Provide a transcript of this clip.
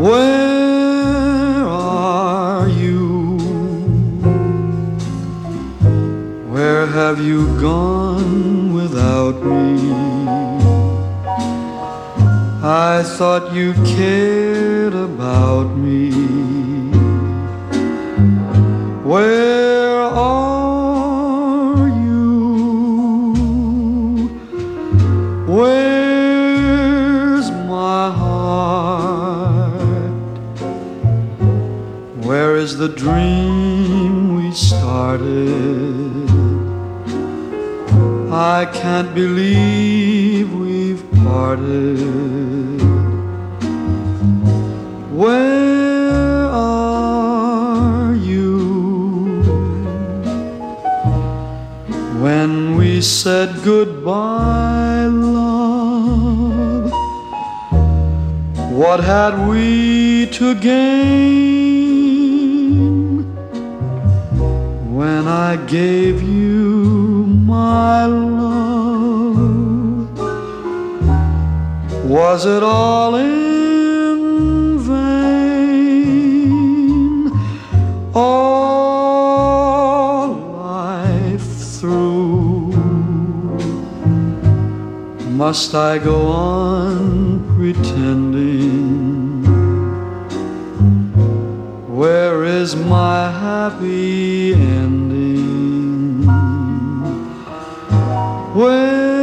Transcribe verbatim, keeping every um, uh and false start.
Where are you? Where have you gone without me? I thought you cared about me. Where are you? Where's my heart? Where is the dream we started? I can't believe we've parted. Where are you? When we said goodbye, love, what had we to gain? When I gave you my love, was it all in vain? All life through, must I go on pretending? Where is my happy ending? Where